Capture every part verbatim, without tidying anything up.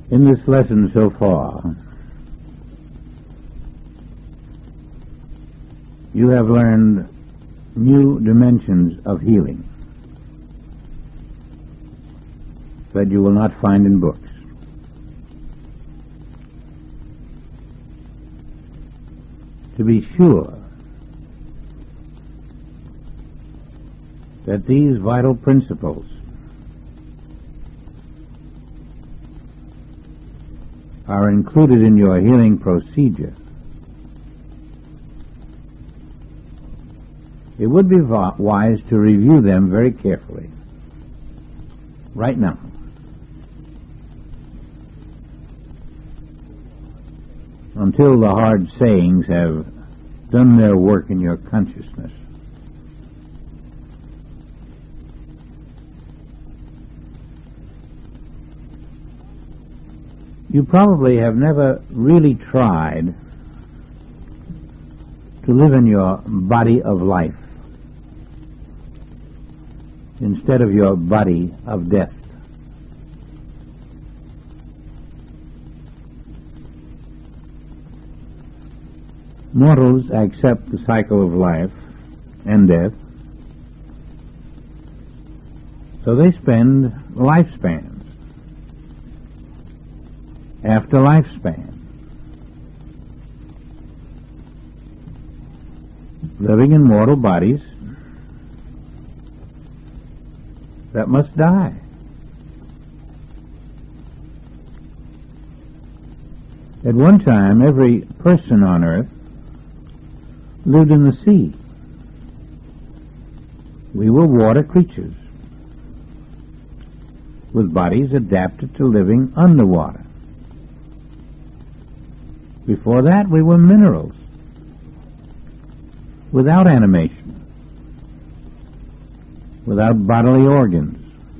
In this lesson so far, you have learned new dimensions of healing that you will not find in books. To be sure that these vital principles are included in your healing procedure, it would be wise to review them very carefully right now. Until the hard sayings have done their work in your consciousness. You probably have never really tried to live in your body of life instead of your body of death. Mortals accept the cycle of life and death, so they spend lifespans after lifespan living in mortal bodies that must die. At one time, every person on earth lived in the sea. We were water creatures with bodies adapted to living underwater. Before that, we were minerals without animation, without bodily organs.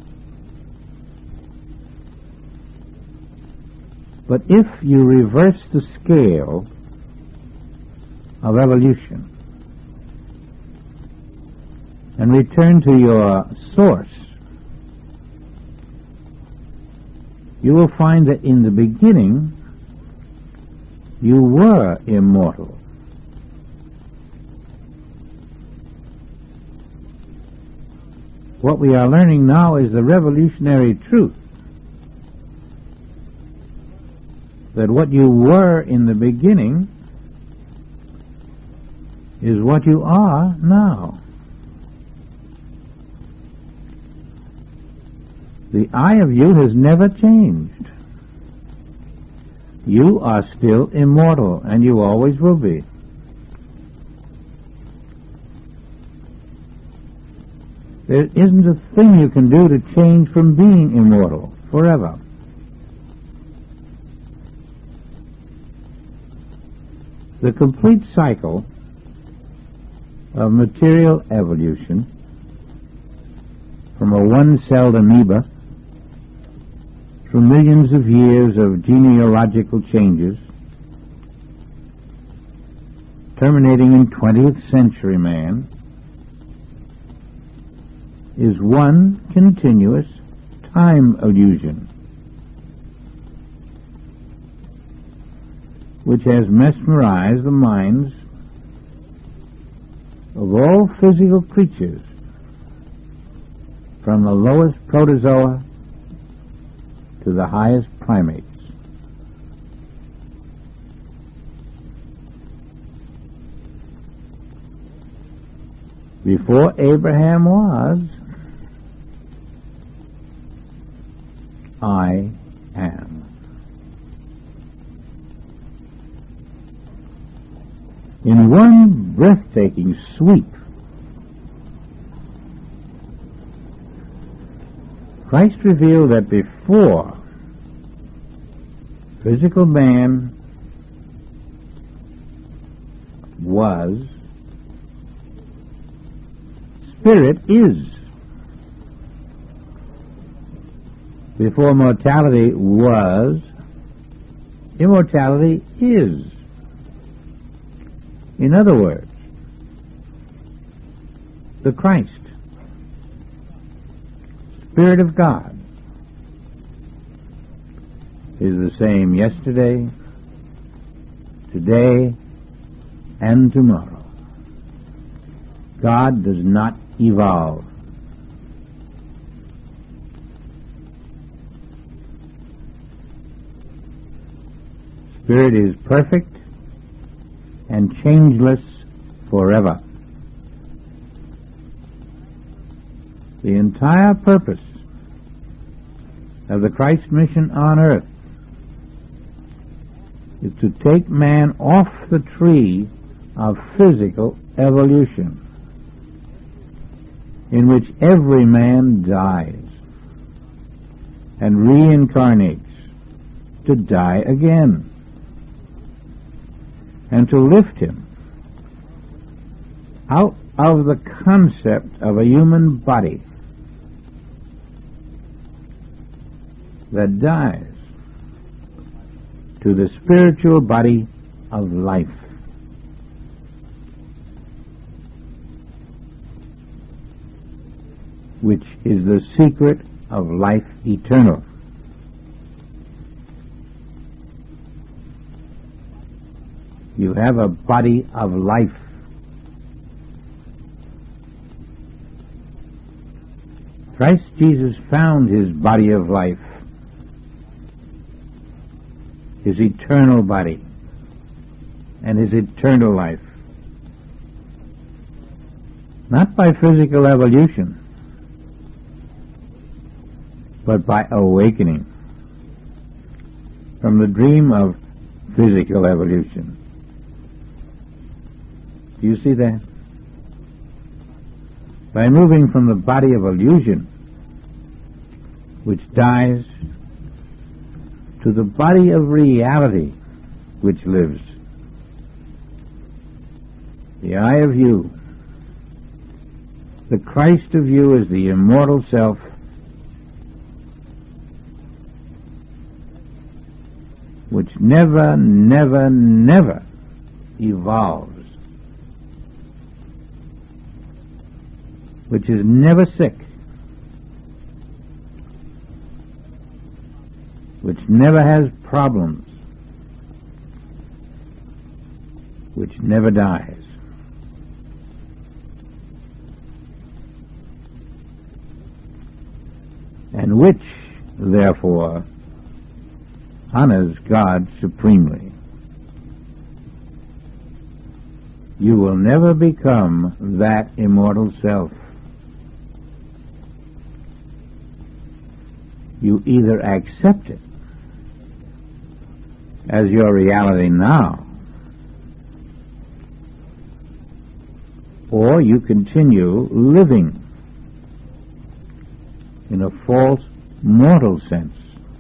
But if you reverse the scale of evolution and return to your source, you will find that in the beginning you were immortal. What we are learning now is the revolutionary truth that what you were in the beginning is what you are now. The I of you has never changed. You are still immortal, and you always will be. There isn't a thing you can do to change from being immortal forever. The complete cycle of material evolution from a one-celled amoeba through millions of years of genealogical changes, terminating in twentieth century man, is one continuous time illusion which has mesmerized the minds of all physical creatures from the lowest protozoa to the highest primates. Before Abraham was, I am. In one breathtaking sweep, Christ revealed that before physical man was, spirit is. Before mortality was, immortality is. In other words, the Christ, Spirit of God, is the the same yesterday, today, and tomorrow. God does not evolve. Spirit is perfect and changeless forever. The entire purpose of the Christ mission on earth is to take man off the tree of physical evolution, in which every man dies and reincarnates to die again, and to lift him out of the concept of a human body that dies to the spiritual body of life. Which is the secret of life eternal. You have a body of life. Christ Jesus found his body of life, his eternal body, and his eternal life. Not by physical evolution, but by awakening from the dream of physical evolution. Do you see that? By moving from the body of illusion, which dies, to the body of reality, which lives. The I of you, the Christ of you, is the immortal self, which never, never, never evolves, which is never sick, which never has problems, which never dies. And which, therefore, honors God supremely. You will never become that immortal self. You either accept it as your reality now, or you continue living in a false mortal sense,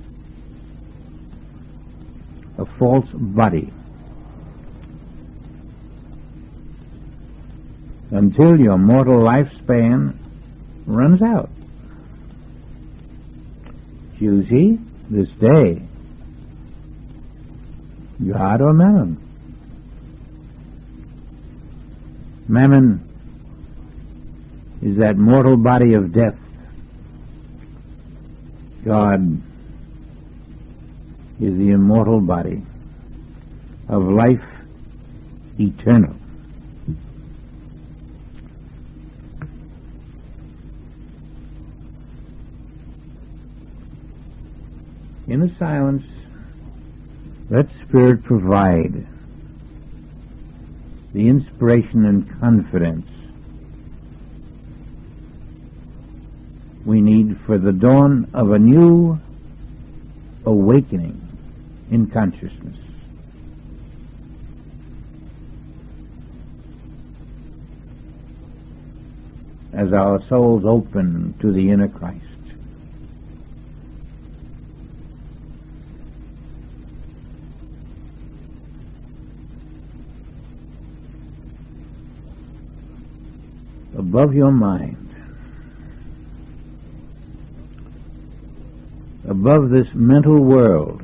a false body, until your mortal lifespan runs out. Choose ye this day, God or Mammon. Mammon is that mortal body of death. God is the immortal body of life eternal. In the silence, let Spirit provide the inspiration and confidence we need for the dawn of a new awakening in consciousness. As our souls open to the inner Christ. Above your mind, above this mental world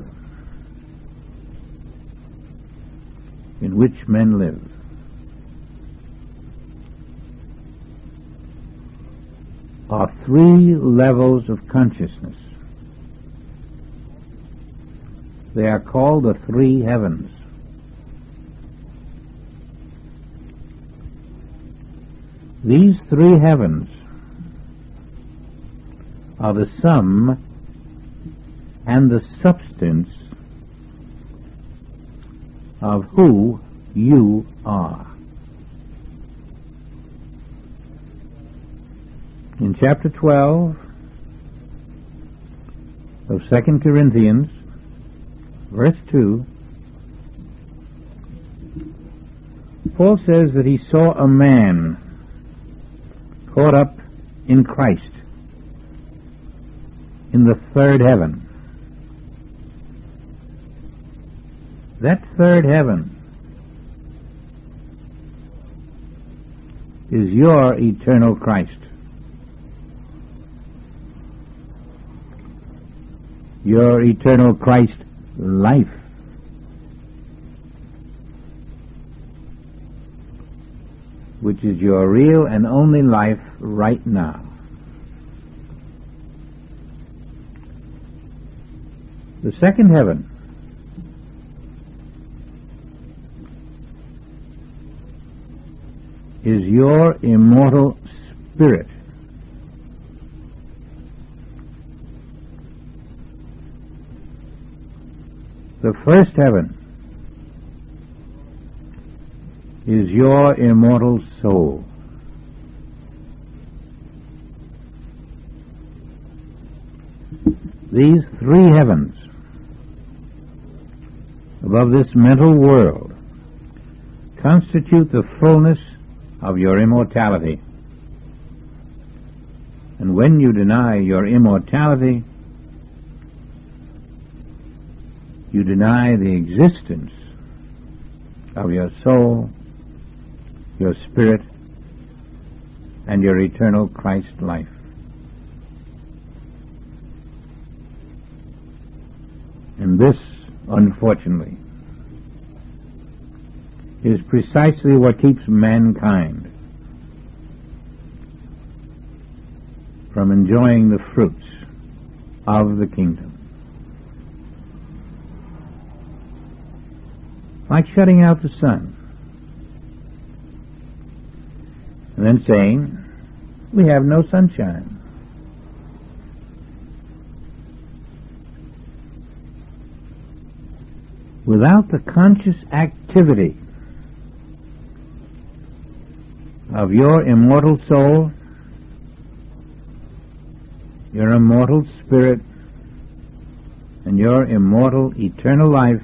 in which men live, are three levels of consciousness They are called the three heavens. These three heavens are the sum and the substance of who you are. In chapter twelve of Second Corinthians, verse two, Paul says that he saw a man caught up in Christ in the third heaven. That third heaven is your eternal Christ. Your eternal Christ life. Which is your real and only life right now. The second heaven is your immortal spirit. The first heaven is your immortal soul. These three heavens above this mental world constitute the fullness of your immortality. And when you deny your immortality, you deny the existence of your soul, your spirit, and your eternal Christ life. And this, unfortunately, is precisely what keeps mankind from enjoying the fruits of the kingdom. Like shutting out the sun and then saying, we have no sunshine. Without the conscious activity of your immortal soul, your immortal spirit, and your immortal eternal life,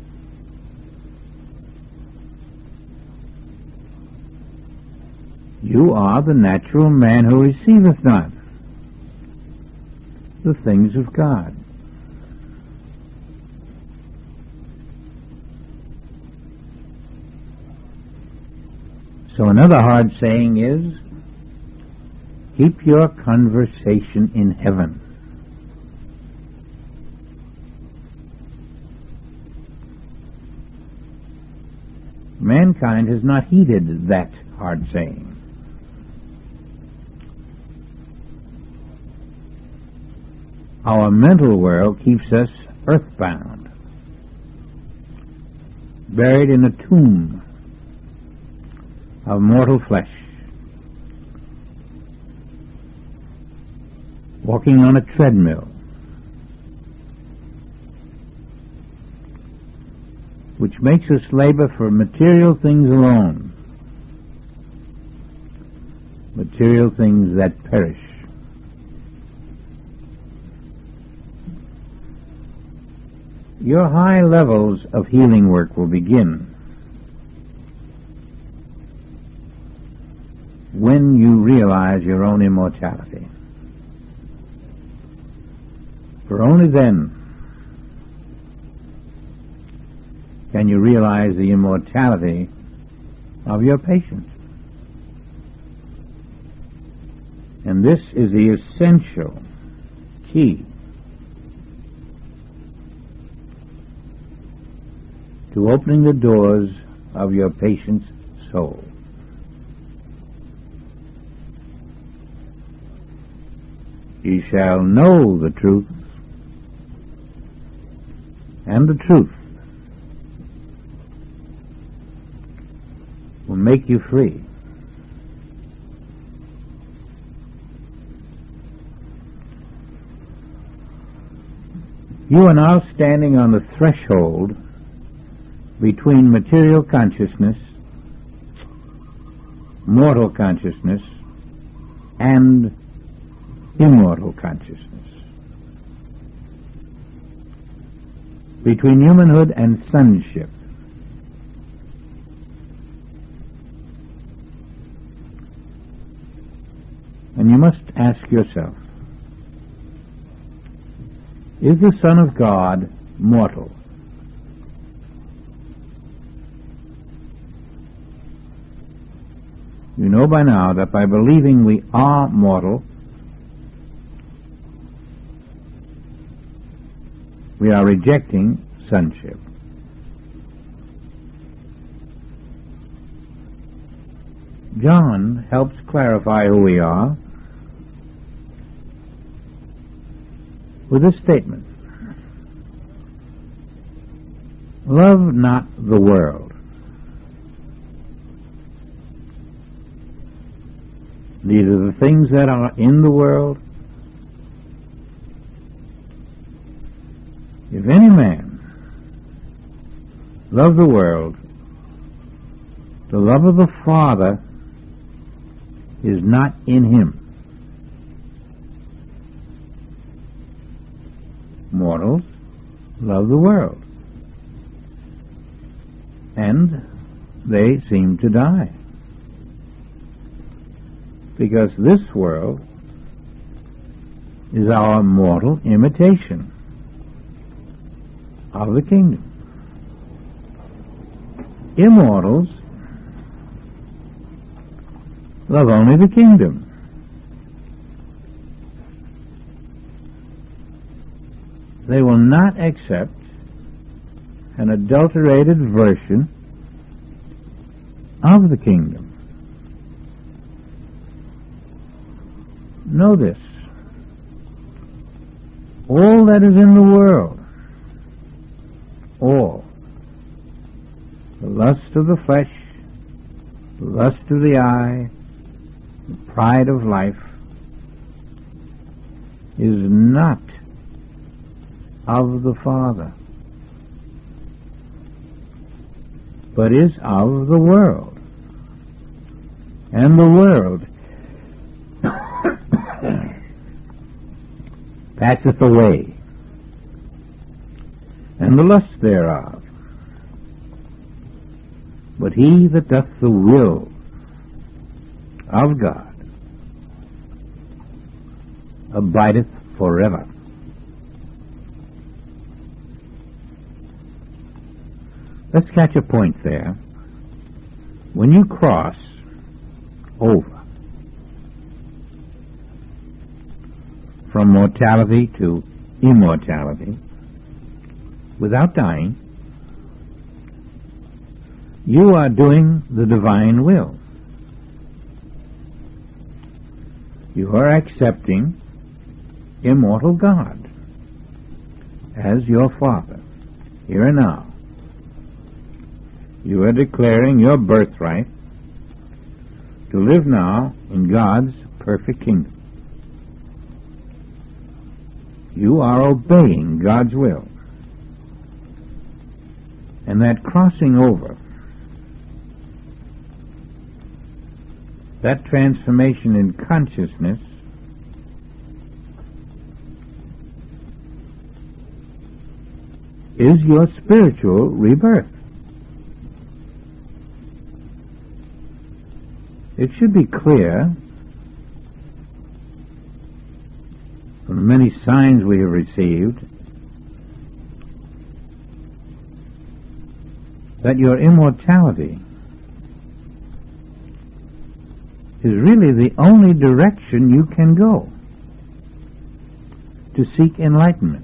you are the natural man who receiveth not the things of God. So another hard saying is, keep your conversation in heaven. Mankind has not heeded that hard saying. Our mental world keeps us earthbound, buried in a tomb of mortal flesh, walking on a treadmill, which makes us labor for material things alone, material things that perish. Your high levels of healing work will begin when you realize your own immortality. For only then can you realize the immortality of your patient. And this is the essential key to opening the doors of your patient's soul. Ye shall know the truth, and the truth will make you free. You are now standing on the threshold between material consciousness, mortal consciousness, and immortal consciousness. Between humanhood and sonship. And you must ask yourself, is the Son of God mortal? You know by now that by believing we are mortal, we are rejecting sonship. John helps clarify who we are with this statement: love not the world, neither the things that are in the world. If any man love the world, the love of the Father is not in him. Mortals love the world, and they seem to die, because this world is our mortal imitation of the kingdom. Immortals love only the kingdom. They will not accept an adulterated version of the kingdom. Know this: all that is in the world, all, the lust of the flesh, the lust of the eye, the pride of life, is not of the Father, but is of the world. And the world passeth away, and the lust thereof. But he that doth the will of God abideth forever. Let's catch a point there. When you cross over from mortality to immortality without dying, you are doing the divine will. You are accepting immortal God as your Father, here and now. You are declaring your birthright to live now in God's perfect kingdom. You are obeying God's will. And that crossing over, that transformation in consciousness, is your spiritual rebirth. It should be clear from the many signs we have received that your immortality is really the only direction you can go to seek enlightenment.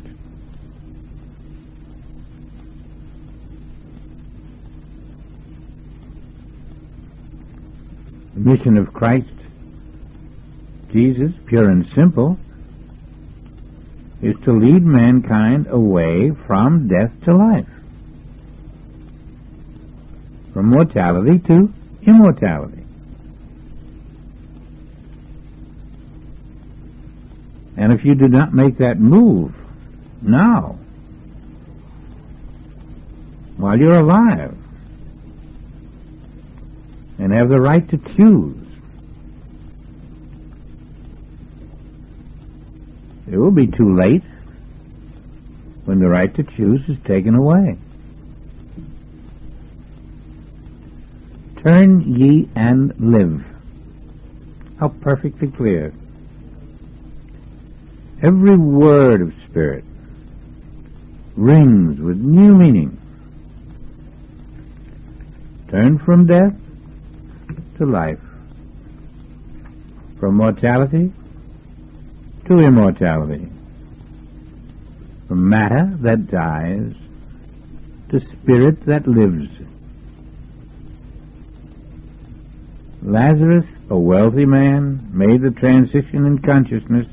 The mission of Christ Jesus, pure and simple, is to lead mankind away from death to life, from mortality to immortality. And if you do not make that move now, while you're alive, and have the right to choose, it will be too late when the right to choose is taken away. Turn ye and live. How perfectly clear. Every word of Spirit rings with new meaning. Turn from death to life, from mortality to immortality, from matter that dies to spirit that lives. Lazarus, a wealthy man, made the transition in consciousness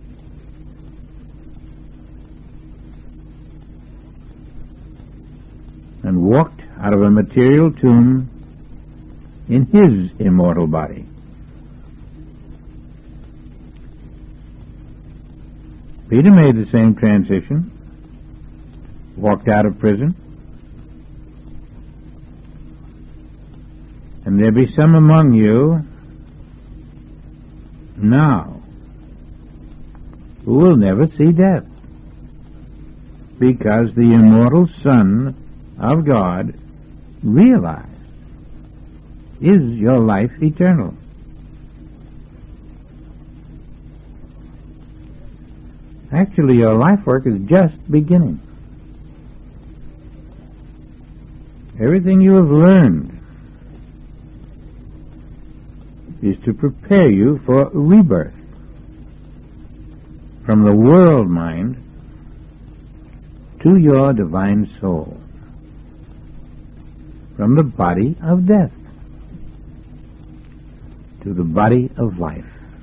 and walked out of a material tomb in his immortal body. Peter made the same transition, walked out of prison, and there be some among you now who will never see death, because the immortal Son of God realized is your life eternal. Actually, your life work is just beginning. Everything you have learned is to prepare you for rebirth from the world mind to your divine soul, from the body of death to the body of life.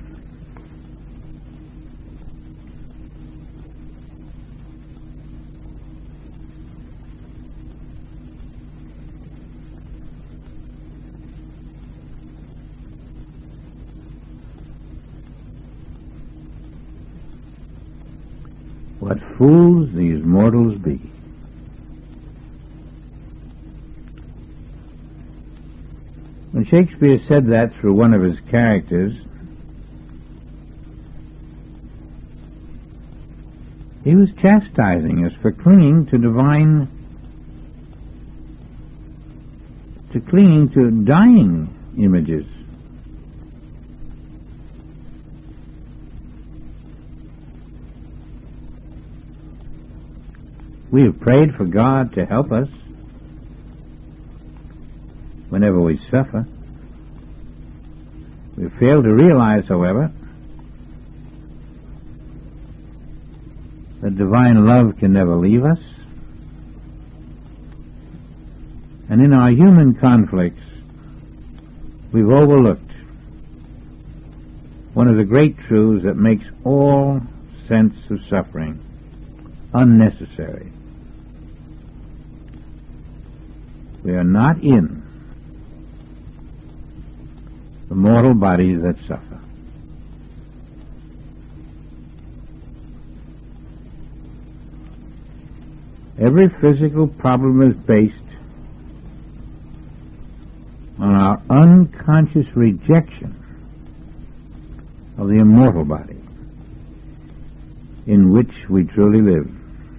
What fools these mortals be. When Shakespeare said that through one of his characters, he was chastising us for clinging to divine, to clinging to dying images. We have prayed for God to help us whenever we suffer. We fail to realize, however, that divine love can never leave us. And in our human conflicts, we've overlooked one of the great truths that makes all sense of suffering unnecessary. We are not in the mortal bodies that suffer. Every physical problem is based on our unconscious rejection of the immortal body in which we truly live,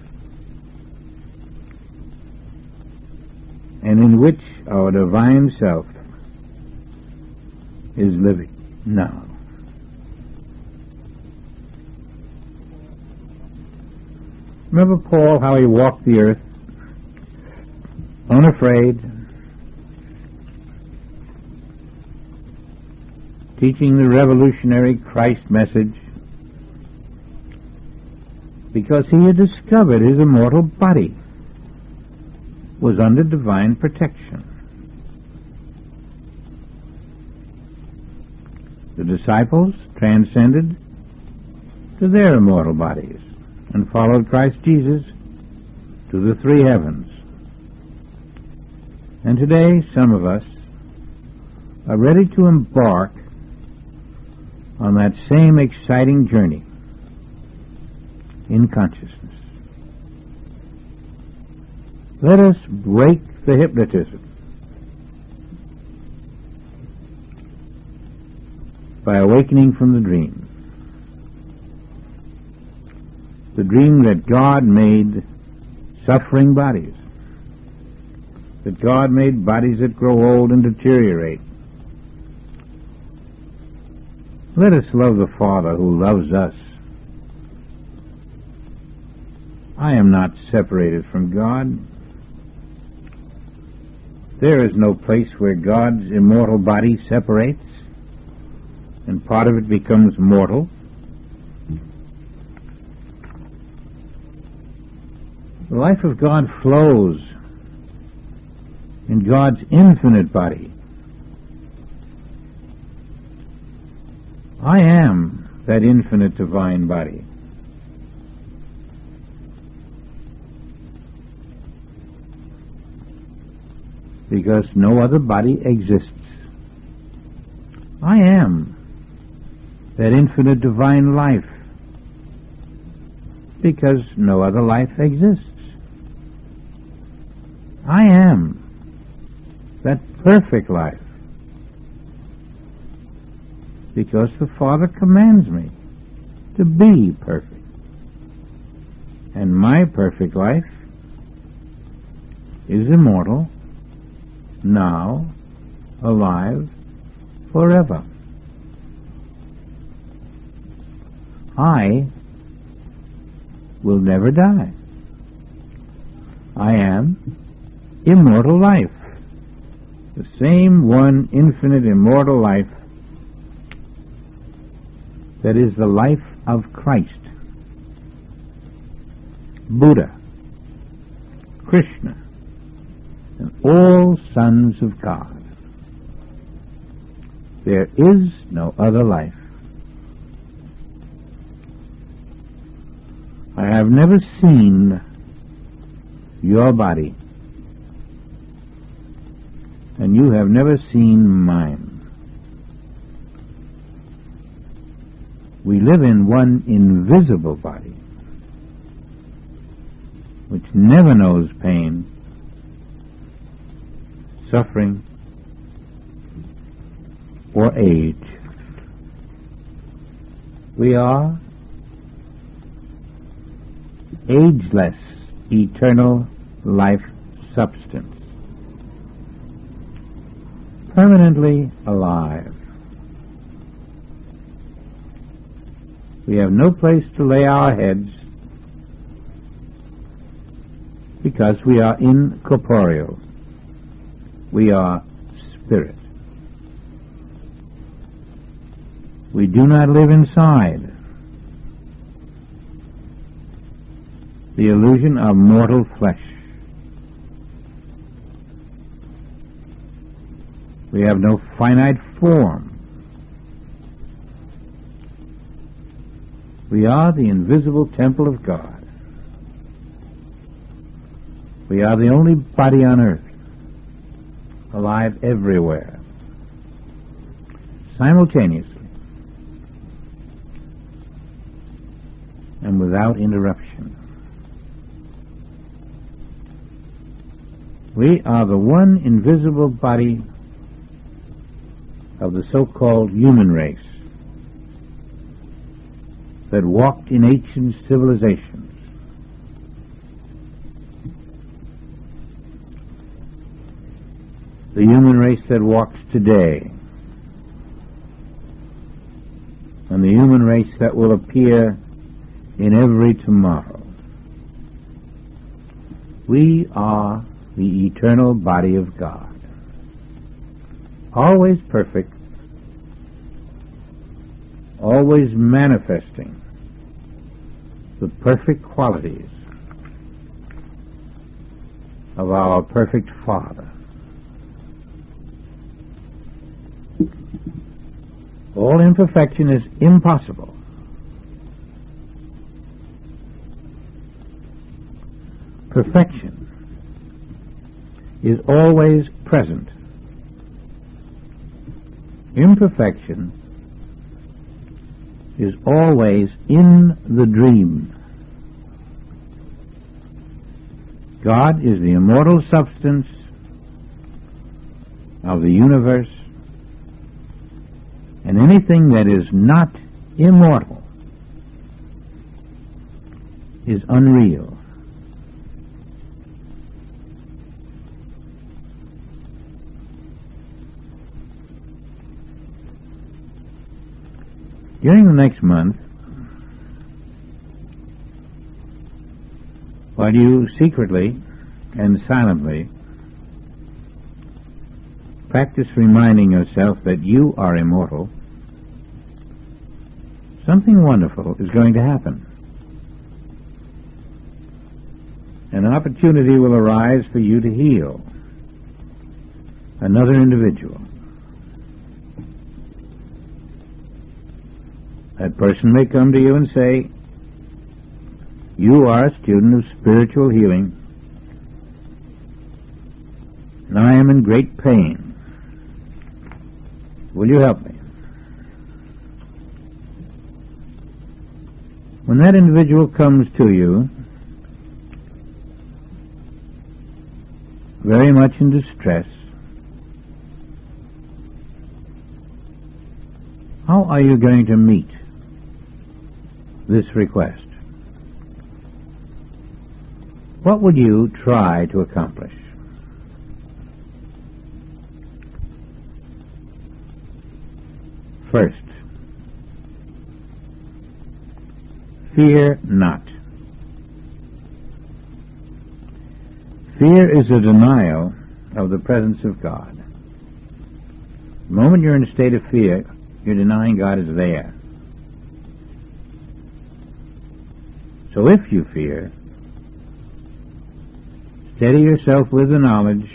and in which our divine self is living now. Remember Paul, how he walked the earth unafraid, teaching the revolutionary Christ message, because he had discovered his immortal body was under divine protection. The disciples transcended to their immortal bodies and followed Christ Jesus to the three heavens. And today, some of us are ready to embark on that same exciting journey in consciousness. Let us break the hypnotism by awakening from the dream. The dream that God made suffering bodies, that God made bodies that grow old and deteriorate. Let us love the Father who loves us. I am not separated from God. There is no place where God's immortal body separates and part of it becomes mortal. The life of God flows in God's infinite body. I am that infinite divine body. Because no other body exists. I am that infinite divine life. Because no other life exists. I am that perfect life. Because the Father commands me to be perfect. And my perfect life is immortal, now, alive, forever. I will never die. I am immortal life, the same one infinite immortal life that is the life of Christ, Buddha, Krishna, and all sons of God. There is no other life. I have never seen your body, and you have never seen mine. We live in one invisible body, which never knows pain, suffering, or age. We are ageless, eternal life substance, permanently alive. We have no place to lay our heads because we are incorporeal. We are spirit. We do not live inside the illusion of mortal flesh. We have no finite form. We are the invisible temple of God. We are the only body on earth, alive everywhere, simultaneously, and without interruption. We are the one invisible body of the so-called human race that walked in ancient civilizations. The human race that walks today, and the human race that will appear in every tomorrow. We are the eternal body of God, always perfect, always manifesting the perfect qualities of our perfect Father. All imperfection is impossible perfection is always present. Imperfection is always in the dream. God is the immortal substance of the universe, and anything that is not immortal is unreal. During the next month, while you secretly and silently practice reminding yourself that you are immortal, something wonderful is going to happen. An opportunity will arise for you to heal another individual. That person may come to you and say, "You are a student of spiritual healing, and I am in great pain. Will you help me?" When that individual comes to you, very much in distress, how are you going to meet this request? What would you try to accomplish? First, fear not. Fear is a denial of the presence of God. The moment you're in a state of fear, you're denying God is there. So if you fear, steady yourself with the knowledge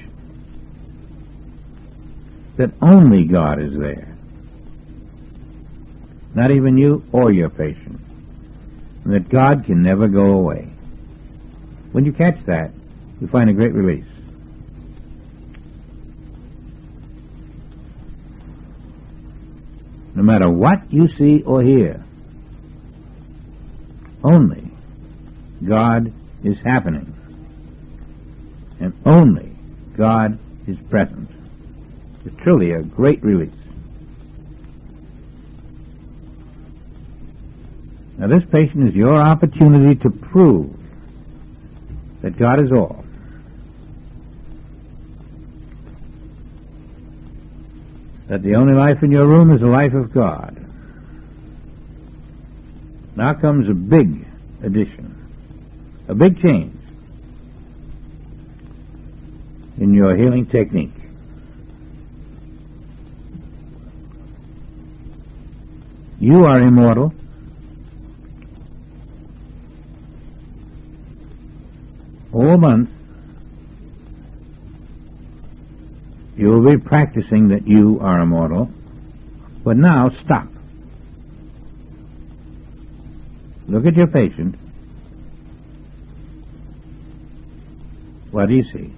that only God is there, not even you or your patient, and that God can never go away. When you catch that, you find a great release. No matter what you see or hear, only God is happening, and only God is present. It's truly a great release. Now, this patient is your opportunity to prove that God is all. That the only life in your room is the life of God. Now comes a big addition, a big change in your healing technique. You are immortal. All month, you will be practicing that you are immortal, but now stop. Look at your patient. What do you see?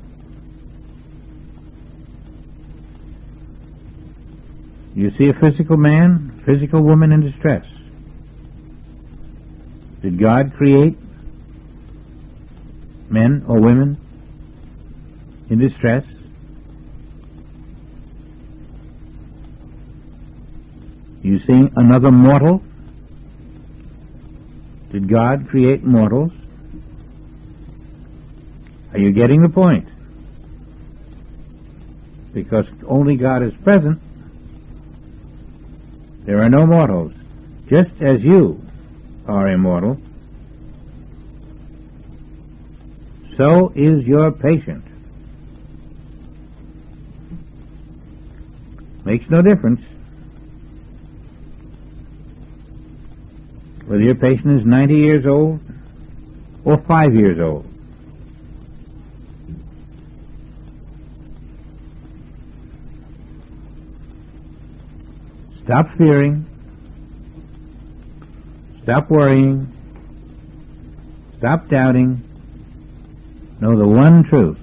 You see a physical man, physical woman in distress. Did God create men or women in distress? You see another mortal? Did God create mortals? Are you getting the point? Because only God is present, there are no mortals. Just as you are immortal, so is your patient. Makes no difference whether your patient is ninety years old or five years old. Stop fearing. Stop worrying. Stop doubting. Know the one truth.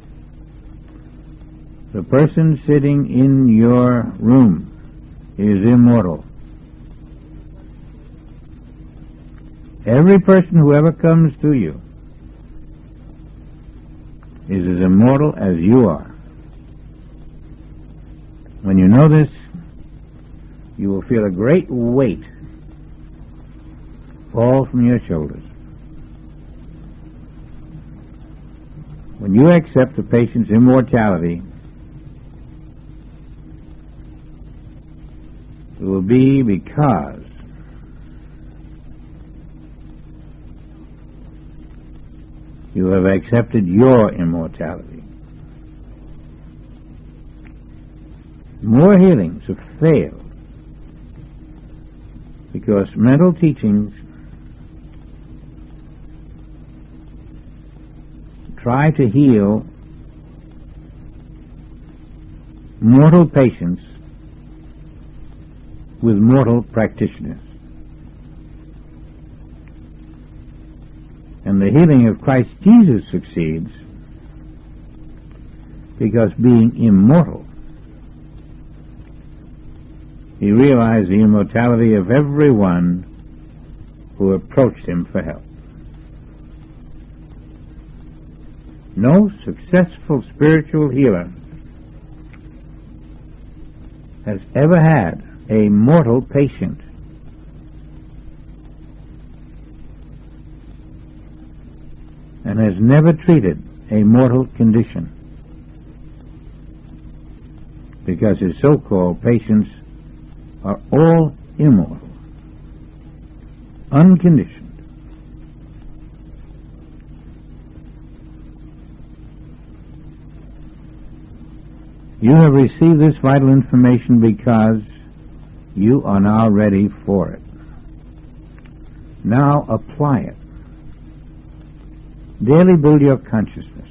The person sitting in your room is immortal. Every person who ever comes to you is as immortal as you are. When you know this, you will feel a great weight fall from your shoulders. When you accept the patient's immortality, it will be because you have accepted your immortality. More healings have failed because mental teachings try to heal mortal patients with mortal practitioners. And the healing of Christ Jesus succeeds because, being immortal, he realized the immortality of everyone who approached him for help. No successful spiritual healer has ever had a mortal patient. And has never treated a mortal condition, because his so-called patients are all immortal, unconditioned. You have received this vital information because you are now ready for it. Now apply it. Daily build your consciousness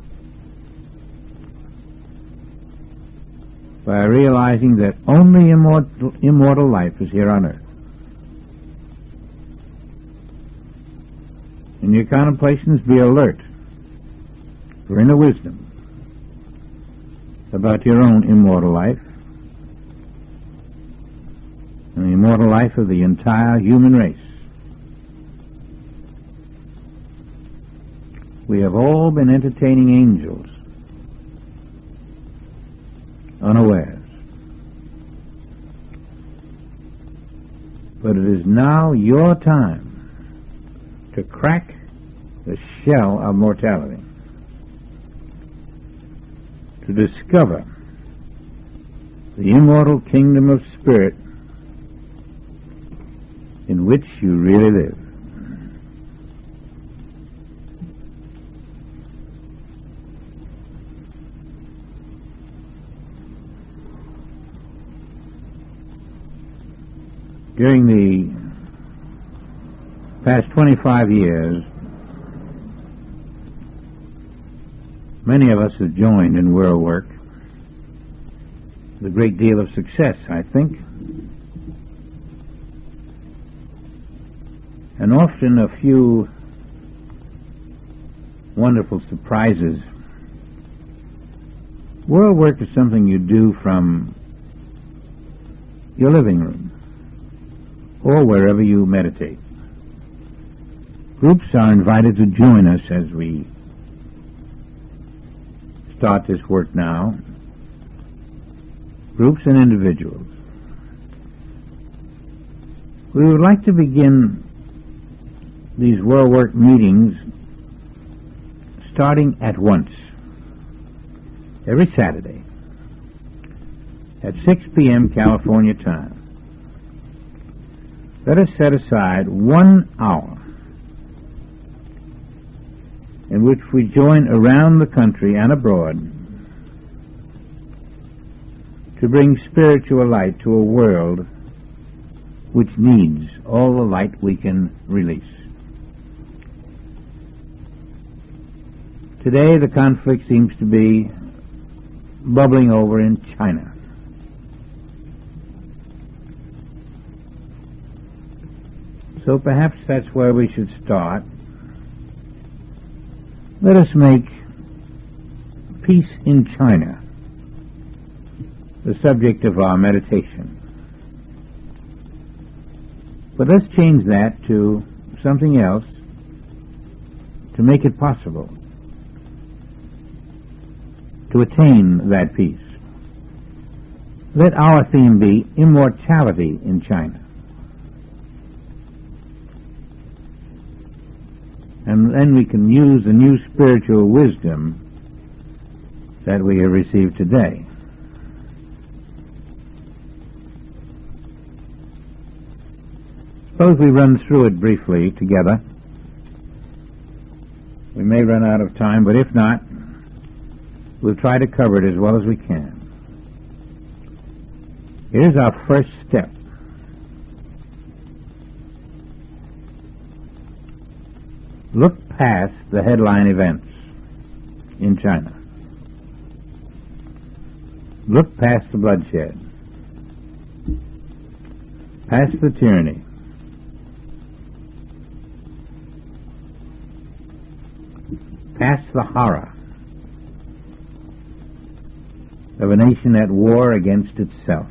by realizing that only immortal, immortal life is here on earth. In your contemplations, be alert for inner wisdom about your own immortal life and the immortal life of the entire human race. We have all been entertaining angels unawares. But it is now your time to crack the shell of mortality, to discover the immortal kingdom of spirit in which you really live. During the past twenty-five years, many of us have joined in world work with a great deal of success, I think, and often a few wonderful surprises. World work is something you do from your living room or wherever you meditate. Groups are invited to join us as we start this work now. Groups and individuals. We would like to begin these world work meetings starting at once, every Saturday at six p.m. California time. Let us set aside one hour in which we join around the country and abroad to bring spiritual light to a world which needs all the light we can release. Today the conflict seems to be bubbling over in China. So perhaps that's where we should start, Let us make peace in China the subject of our meditation. But let's change that to something else to make it possible to attain that peace. Let our theme be immortality in China. And then we can use the new spiritual wisdom that we have received today. Suppose we run through it briefly together. We may run out of time, but if not, we'll try to cover it as well as we can. Here's our first step. Look past the headline events in China. Look past the bloodshed, past the tyranny, past the horror of a nation at war against itself.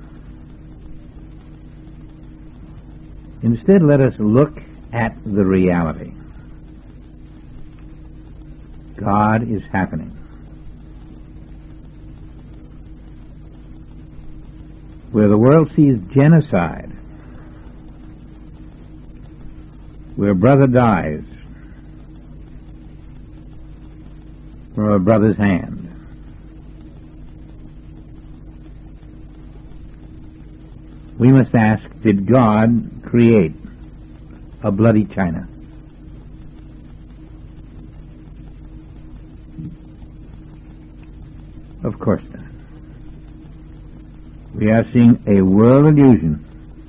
Instead, let us look at the reality. God is happening. Where the world sees genocide, where a brother dies from a brother's hand, we must ask, did God create a bloody China? Of course not. We are seeing a world illusion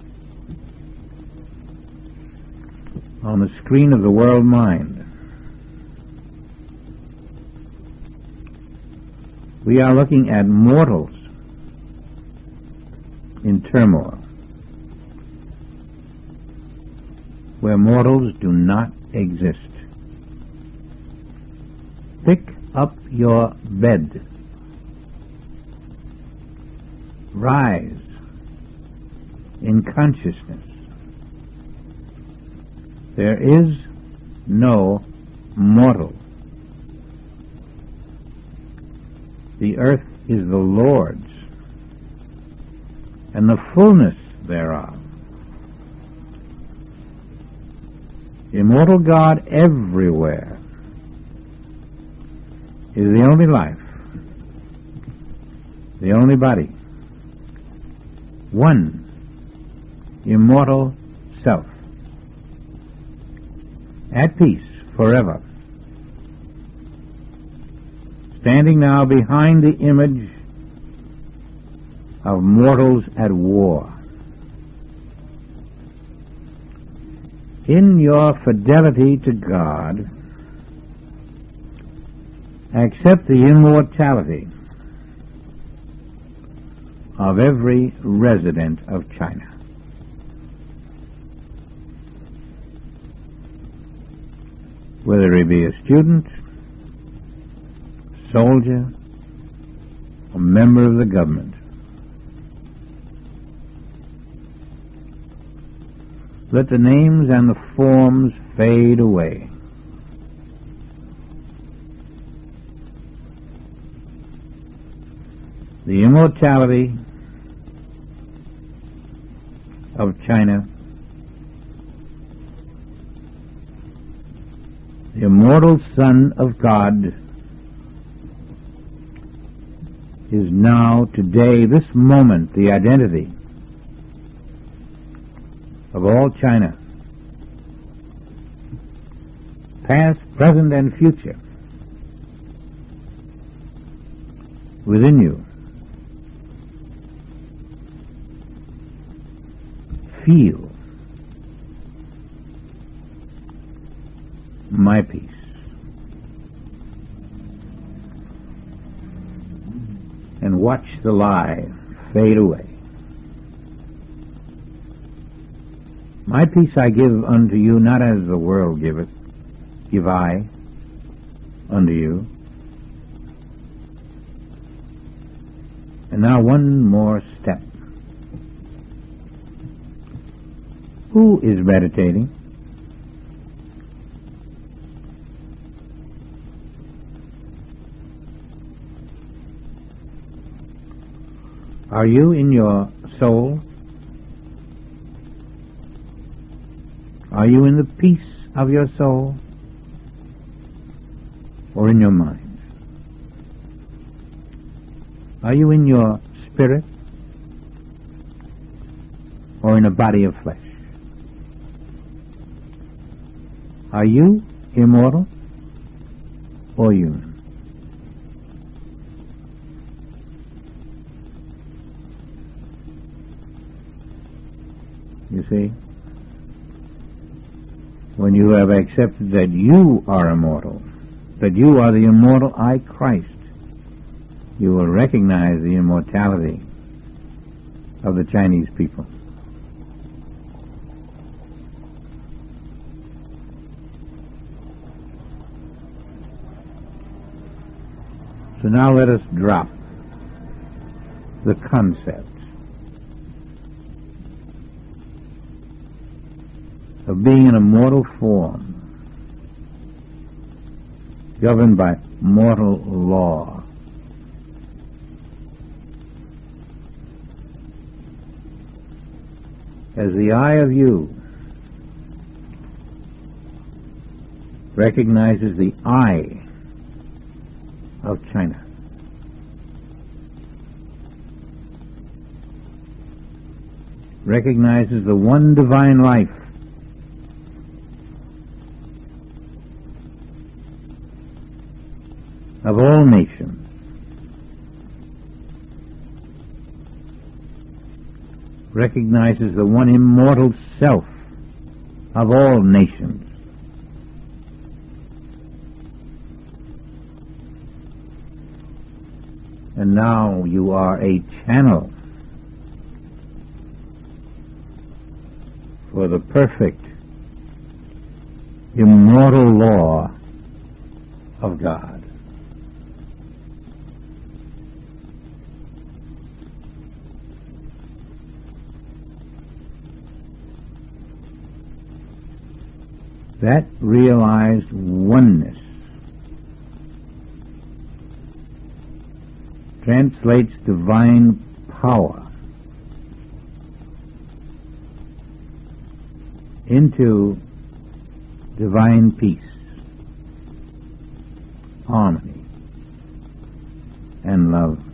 on the screen of the world mind. We are looking at mortals in turmoil, where mortals do not exist. Pick up your bed. Rise in consciousness. There is no mortal. The earth is the Lord's, and the fullness thereof. Immortal God everywhere is the only life, the only body, one immortal self, at peace forever, standing now behind the image of mortals at war. In your fidelity to God, accept the immortality of every resident of China. Whether he be a student, soldier, or member of the government. Let the names and the forms fade away. The immortality of China, the immortal Son of God, is now, today, this moment, the identity of all China, past, present, and future, within you. Feel my peace. And watch the lie fade away. My peace I give unto you, not as the world giveth, give I. under you. And now one more step. Who is meditating? Are you in your soul? Are you in the peace of your soul? Or in your mind? Are you in your spirit? Or in a body of flesh? Are you immortal or human? You see, when you have accepted that you are immortal, that you are the immortal I, Christ, you will recognize the immortality of the Chinese people. So now let us drop the concept of being an immortal form governed by mortal law. As the eye of you recognizes the eye of China, recognizes the one divine life, of all nations, recognizes the one immortal self of all nations. And now you are a channel for the perfect, immortal law of God. That realized oneness translates divine power into divine peace, harmony, and love.